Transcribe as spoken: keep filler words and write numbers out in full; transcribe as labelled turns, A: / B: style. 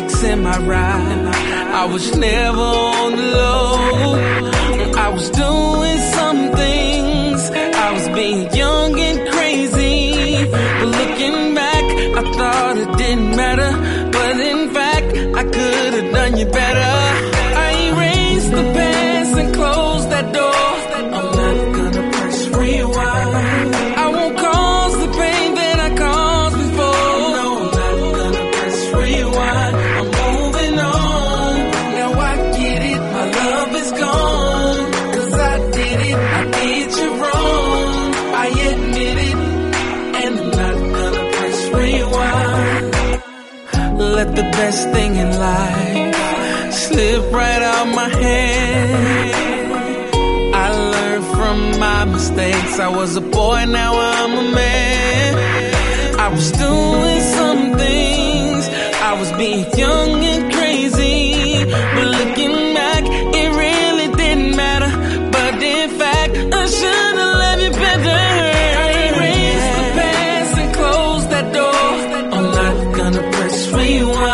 A: mistakes in my ride. I was never on the low. I was doing some things. I was being young and crazy. But looking back, I thought it didn't matter. But in fact, I could have done you better. I erased the past and closed that door. I'm not gonna press rewind. I won't cause the pain that I caused before. No, I'm not gonna press rewind. I'm moving on. Now I get it, my love is gone. Cause I did it, I did you wrong. I admit it, and I'm not gonna press rewind. Let the best thing in life slip right out my hand. I learned from my mistakes. I was a boy, now I'm a man. I was doing some things. I was being young and crazy. But looking back, it really didn't matter. But in fact, I should have loved you better. I erased the past and closed that door. I'm not gonna press rewind.